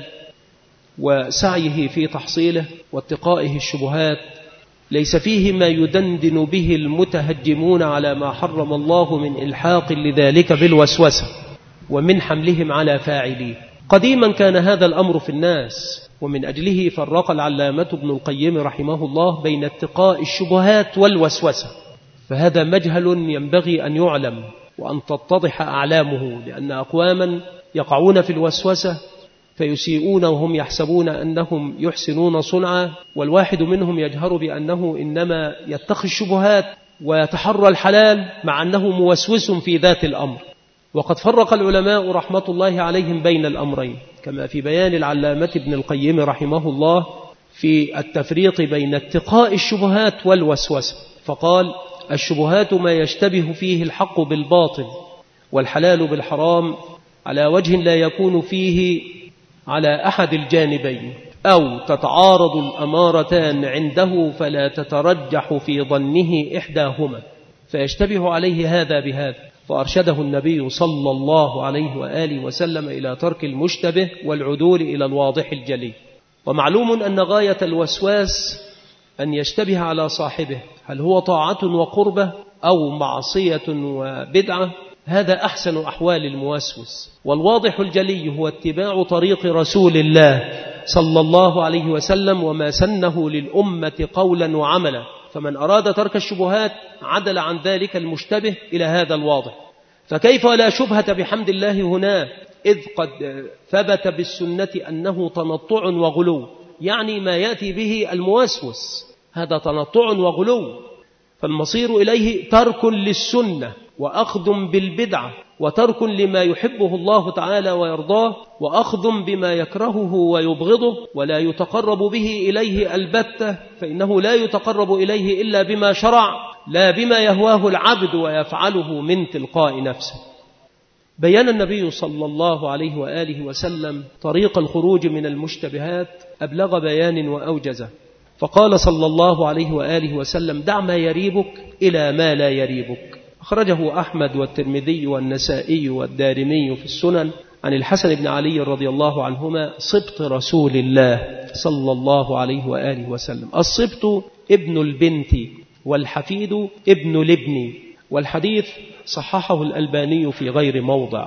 وسعيه في تحصيله واتقائه الشبهات، ليس فيه ما يدندن به المتهجمون على ما حرم الله من إلحاق لذلك بالوسوسة ومن حملهم على فاعليه. قديما كان هذا الأمر في الناس، ومن أجله فرق العلامة ابن القيم رحمه الله بين اتقاء الشبهات والوسوسة، فهذا مجهل ينبغي أن يعلم وأن تتضح أعلامه، لأن أقواما يقعون في الوسوسة فيسيئون وهم يحسبون أنهم يحسنون صنعا، والواحد منهم يجهر بأنه إنما يتقي الشبهات ويتحرى الحلال مع أنه موسوس في ذات الأمر. وقد فرق العلماء رحمة الله عليهم بين الأمرين، كما في بيان العلامة ابن القيم رحمه الله في التفريق بين اتقاء الشبهات والوسوسة، فقال: الشبهات ما يشتبه فيه الحق بالباطل والحلال بالحرام على وجه لا يكون فيه على أحد الجانبين، أو تتعارض الأمارتان عنده فلا تترجح في ظنه إحداهما فيشتبه عليه هذا بهذا، فأرشده النبي صلى الله عليه وآله وسلم إلى ترك المشتبه والعدول إلى الواضح الجلي. ومعلوم أن غاية الوسواس أن يشتبه على صاحبه هل هو طاعة وقربة أو معصية وبدعة، هذا أحسن أحوال الموسوس. والواضح الجلي هو اتباع طريق رسول الله صلى الله عليه وسلم وما سنه للأمة قولا وعملا، فمن أراد ترك الشبهات عدل عن ذلك المشتبه إلى هذا الواضح. فكيف لا شبهة بحمد الله هنا، إذ قد ثبت بالسنة أنه تنطع وغلو، يعني ما يأتي به الموسوس هذا تنطع وغلو، فالمصير إليه ترك للسنة وأخذ بالبدعة وترك لما يحبه الله تعالى ويرضاه وأخذ بما يكرهه ويبغضه، ولا يتقرب به إليه البتة، فإنه لا يتقرب إليه إلا بما شرع لا بما يهواه العبد ويفعله من تلقاء نفسه. بيان النبي صلى الله عليه وآله وسلم طريق الخروج من المشتبهات أبلغ بيان وأوجزه، فقال صلى الله عليه وآله وسلم: دع ما يريبك إلى ما لا يريبك. أخرجه أحمد والترمذي والنسائي والدارمي في السنن عن الحسن بن علي رضي الله عنهما صبط رسول الله صلى الله عليه وآله وسلم. الصبط ابن البنت والحفيد ابن الابن، والحديث صححه الألباني في غير موضع.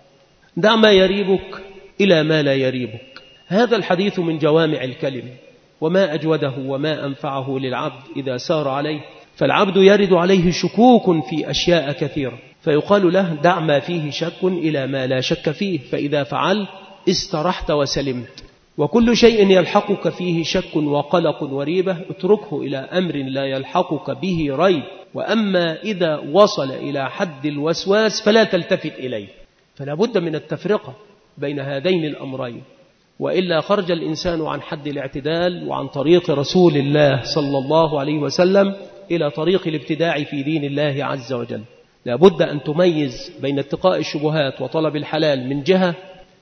دع ما يريبك إلى ما لا يريبك، هذا الحديث من جوامع الكلم، وما أجوده وما أنفعه للعبد إذا سار عليه، فالعبد يرد عليه شكوك في أشياء كثيرة، فيقال له: دع ما فيه شك إلى ما لا شك فيه، فإذا فعل استرحت وسلمت. وكل شيء يلحقك فيه شك وقلق وريبة اتركه إلى أمر لا يلحقك به ريب، وأما إذا وصل إلى حد الوسواس فلا تلتفت إليه. فلا بد من التفرقة بين هذين الأمرين، وإلا خرج الإنسان عن حد الاعتدال وعن طريق رسول الله صلى الله عليه وسلم إلى طريق الابتداع في دين الله عز وجل. لابد أن تميز بين اتقاء الشبهات وطلب الحلال من جهة،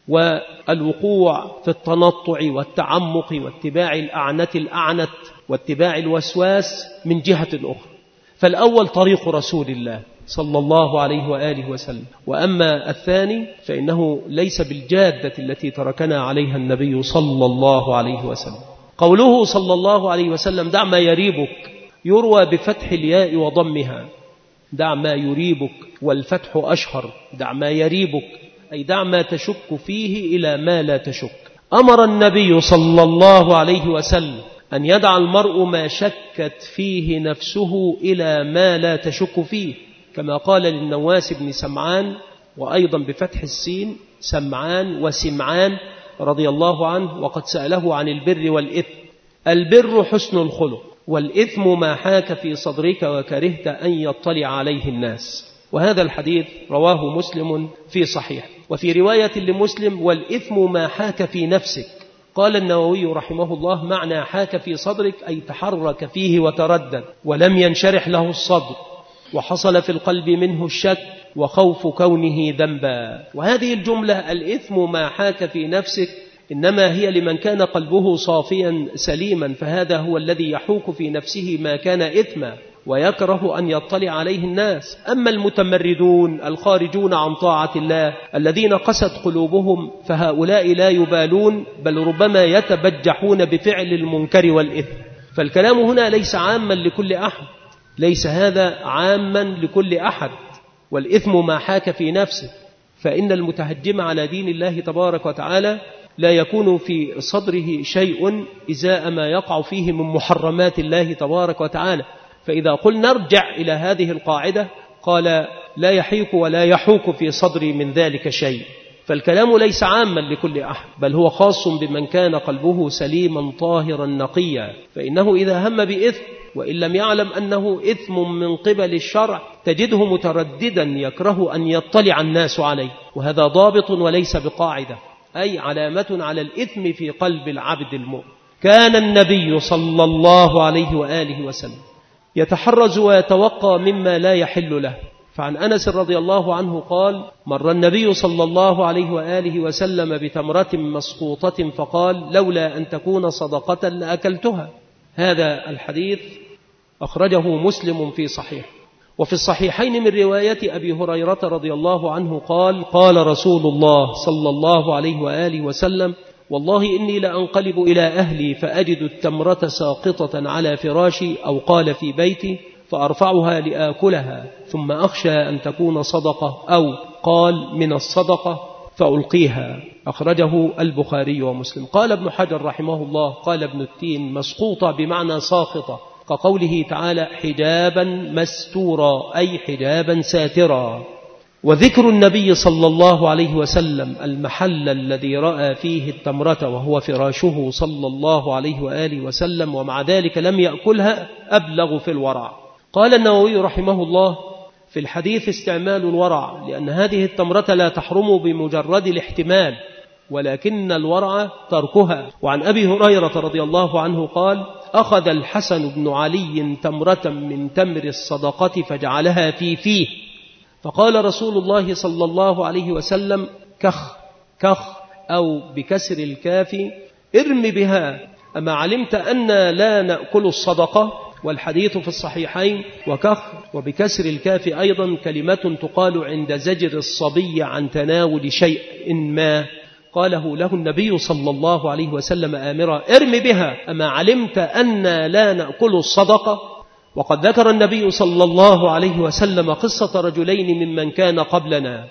والوقوع في التنطع والتعمق واتباع الأعنة الأعنت واتباع الوسواس من جهة أخرى. فالأول طريق رسول الله صلى الله عليه وآله وسلم، وأما الثاني فإنه ليس بالجادة التي تركنا عليها النبي صلى الله عليه وسلم. قوله صلى الله عليه وسلم دع ما يريبك يروى بفتح الياء وضمها، دع ما يريبك، والفتح أشهر. دع ما يريبك أي دع ما تشك فيه إلى ما لا تشك. أمر النبي صلى الله عليه وسلم أن يدع المرء ما شكت فيه نفسه إلى ما لا تشك فيه، كما قال للنواس بن سمعان، وأيضا بفتح السين سمعان وسمعان رضي الله عنه، وقد سأله عن البر والإثم. البر حسن الخلق، والإثم ما حاك في صدرك وكرهت أن يطلع عليه الناس. وهذا الحديث رواه مسلم في صحيح. وفي رواية لمسلم والإثم ما حاك في نفسك. قال النووي رحمه الله معنى حاك في صدرك أي تحرك فيه وتردد ولم ينشرح له الصدر، وحصل في القلب منه الشك وخوف كونه ذنبا. وهذه الجملة الإثم ما حاك في نفسك إنما هي لمن كان قلبه صافيا سليما، فهذا هو الذي يحوك في نفسه ما كان إثما ويكره أن يطلع عليه الناس. أما المتمردون الخارجون عن طاعة الله الذين قست قلوبهم فهؤلاء لا يبالون، بل ربما يتبجحون بفعل المنكر والإثم. فالكلام هنا ليس عاما لكل أحد، ليس هذا عاما لكل أحد. والإثم ما حاك في نفسه، فإن المتهجم على دين الله تبارك وتعالى لا يكون في صدره شيء إزاء ما يقع فيه من محرمات الله تبارك وتعالى. فإذا قلنا نرجع إلى هذه القاعدة قال لا يحيك ولا يحوك في صدري من ذلك شيء. فالكلام ليس عاما لكل أحد، بل هو خاص بمن كان قلبه سليما طاهرا نقيا، فإنه إذا هم بإثم وإن لم يعلم أنه إثم من قبل الشرع تجده مترددا يكره أن يطلع الناس عليه، وهذا ضابط وليس بقاعدة، أي علامة على الإثم في قلب العبد المؤمن. كان النبي صلى الله عليه وآله وسلم يتحرز ويتوقى مما لا يحل له. فعن أنس رضي الله عنه قال مر النبي صلى الله عليه وآله وسلم بتمرة مسقوطة فقال لولا أن تكون صدقة لأكلتها. هذا الحديث أخرجه مسلم في صحيح. وفي الصحيحين من رواية أبي هريرة رضي الله عنه قال قال رسول الله صلى الله عليه وآله وسلم والله إني لأنقلب إلى أهلي فأجد التمرة ساقطة على فراشي أو قال في بيتي فأرفعها لآكلها ثم أخشى أن تكون صدقة أو قال من الصدقة فألقيها. أخرجه البخاري ومسلم. قال ابن حجر رحمه الله قال ابن التين مسقوطة بمعنى ساقطة، كقوله تعالى حجابا مستورا أي حجابا ساترا. وذكر النبي صلى الله عليه وسلم المحل الذي رأى فيه التمرة وهو فراشه صلى الله عليه وآله وسلم ومع ذلك لم يأكلها أبلغ في الورع. قال النووي رحمه الله في الحديث استعمال الورع، لأن هذه التمرة لا تحرم بمجرد الاحتمال ولكن الورع تركها. وعن أبي هريرة رضي الله عنه قال أخذ الحسن بن علي تمرة من تمر الصدقة فجعلها في فيه فقال رسول الله صلى الله عليه وسلم كخ كخ أو بكسر الكاف ارم بها أما علمت أن لا نأكل الصدقة. والحديث في الصحيحين. وكخ وبكسر الكاف أيضا كلمة تقال عند زجر الصبي عن تناول شيء ما قاله له النبي صلى الله عليه وسلم آمرا ارم بها أما علمت أن لا نأكل الصدقة. وقد ذكر النبي صلى الله عليه وسلم قصة رجلين ممن كان قبلنا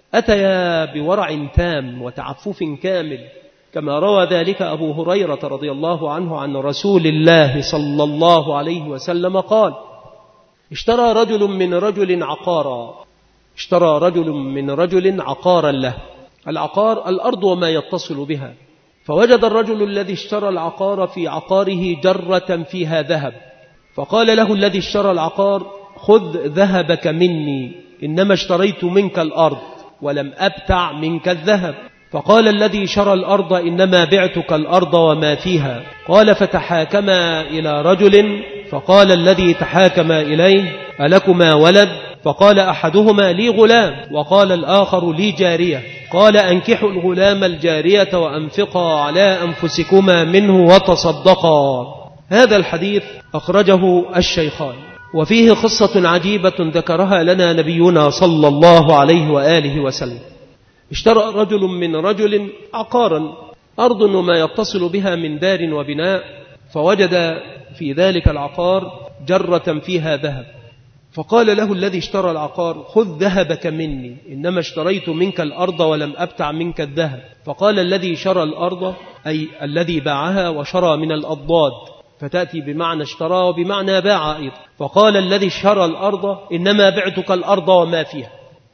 أتيا بورع تام وتعفف كامل، كما روى ذلك أبو هريرة رضي الله عنه عن رسول الله صلى الله عليه وسلم قال اشترى رجل من رجل عقارا اشترى رجل من رجل عقارا له. العقار الأرض وما يتصل بها. فوجد الرجل الذي اشترى العقار في عقاره جرة فيها ذهب، فقال له الذي اشترى العقار خذ ذهبك مني إنما اشتريت منك الأرض ولم أبتع منك الذهب. فقال الذي شرى الأرض إنما بعتك الأرض وما فيها. قال فتحاكما إلى رجل فقال الذي تحاكما إليه ألكما ولد؟ فقال أحدهما لي غلام وقال الآخر لي جارية، قال أنكحوا الغلام الجارية وأنفقا على أنفسكما منه وتصدقا. هذا الحديث أخرجه الشيخان، وفيه قصة عجيبة ذكرها لنا نبينا صلى الله عليه وآله وسلم. اشترى رجل من رجل عقارا، أرض وما يتصل بها من دار وبناء، فوجد في ذلك العقار جرة فيها ذهب، فقال له الذي اشترى العقار خذ ذهبك مني، إنما اشتريت منك الأرض ولم أبتع منك الذهب. فقال الذي شرى الأرض أي الذي باعها وشرى من الأضداد، فتأتي بمعنى اشترى وبمعنى باع أيضا. فقال الذي شرى الأرض إنما بعتك الأرض وما فيها.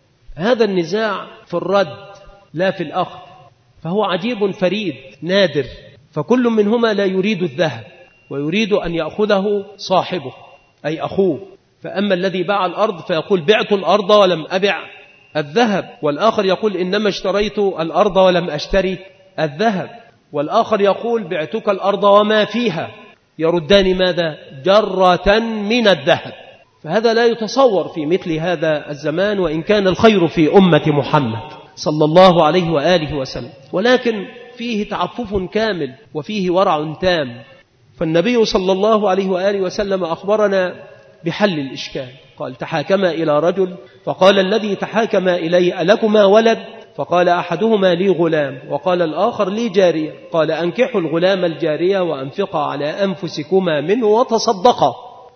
هذا النزاع في الرد لا في الأخذ، فهو عجيب فريد نادر، فكل منهما لا يريد الذهب ويريد أن يأخذه صاحبه أي أخوه. فأما الذي باع الأرض فيقول بعت الأرض ولم أبع الذهب، والآخر يقول إنما اشتريت الأرض ولم أشتري الذهب، والآخر يقول بعتك الأرض وما فيها، يردان ماذا؟ جرة من الذهب. فهذا لا يتصور في مثل هذا الزمان، وإن كان الخير في أمة محمد صلى الله عليه وآله وسلم، ولكن فيه تعفف كامل وفيه ورع تام. فالنبي صلى الله عليه وآله وسلم أخبرنا بحل الإشكال، قال تحاكما إلى رجل، فقال الذي تحاكما إليه ألكما ولد؟ فقال أحدهما لي غلام وقال الآخر لي جارية، قال أنكحوا الغلام الجارية وأنفقا على أنفسكما منه وتصدقا.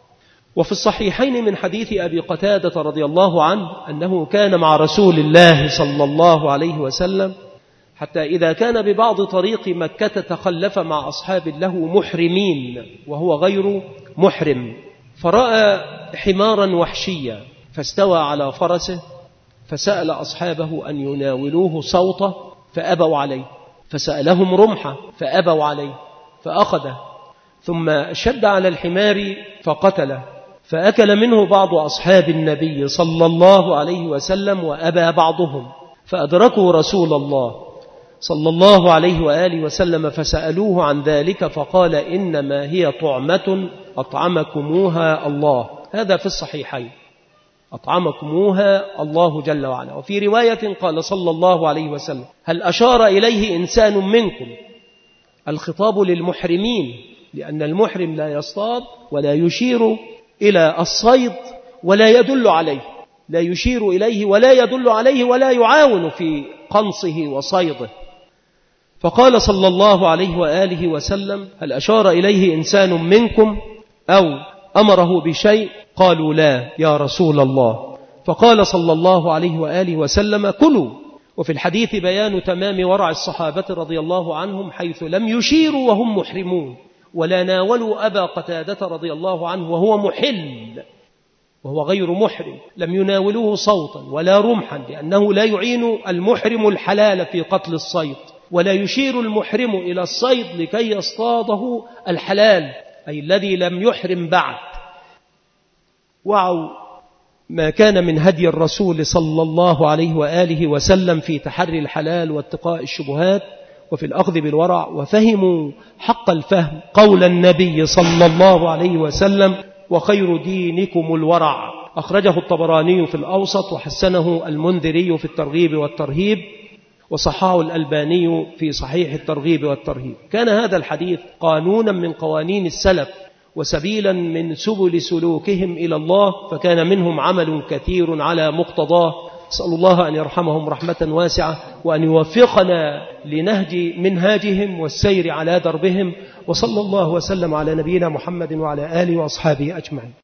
وفي الصحيحين من حديث أبي قتادة رضي الله عنه أنه كان مع رسول الله صلى الله عليه وسلم حتى إذا كان ببعض طريق مكة تخلف مع أصحاب له محرمين وهو غير محرم، فرأى حمارا وحشيا فاستوى على فرسه، فسأل أصحابه أن يناولوه صوته فأبوا عليه، فسألهم رمحة فأبوا عليه، فأخذه ثم شد على الحمار فقتله، فأكل منه بعض أصحاب النبي صلى الله عليه وسلم وأبى بعضهم، فأدركوا رسول الله صلى الله عليه وآله وسلم فسألوه عن ذلك، فقال إنما هي طعمة أطعمكموها الله. هذا في الصحيحين، أطعمكموها الله جل وعلا. وفي رواية قال صلى الله عليه وسلم هل أشار إليه إنسان منكم؟ الخطاب للمحرمين، لأن المحرم لا يصطاد ولا يشير إلى الصيد ولا يدل عليه، لا يشير إليه ولا يدل عليه ولا يعاون في قنصه وصيده. فقال صلى الله عليه وآله وسلم هل أشار إليه إنسان منكم أو أمره بشيء؟ قالوا لا يا رسول الله. فقال صلى الله عليه وآله وسلم كلوا. وفي الحديث بيان تمام ورع الصحابة رضي الله عنهم، حيث لم يشيروا وهم محرمون ولا ناولوا أبا قتادة رضي الله عنه وهو محل وهو غير محرم، لم يناولوه صوتا ولا رمحا، لأنه لا يعين المحرم الحلال في قتل الصيد، ولا يشير المحرم إلى الصيد لكي يصطاده الحلال أي الذي لم يحرم بعد. وعوا ما كان من هدي الرسول صلى الله عليه وآله وسلم في تحري الحلال واتقاء الشبهات وفي الأخذ بالورع، وفهموا حق الفهم قول النبي صلى الله عليه وسلم وخير دينكم الورع. أخرجه الطبراني في الأوسط وحسنه المنذري في الترغيب والترهيب، وصححه الألباني في صحيح الترغيب والترهيب. كان هذا الحديث قانونا من قوانين السلف وسبيلا من سبل سلوكهم إلى الله، فكان منهم عمل كثير على مقتضاه. أسأل الله أن يرحمهم رحمة واسعة وأن يوفقنا لنهج منهاجهم والسير على دربهم، وصلى الله وسلم على نبينا محمد وعلى آله وأصحابه أجمعين.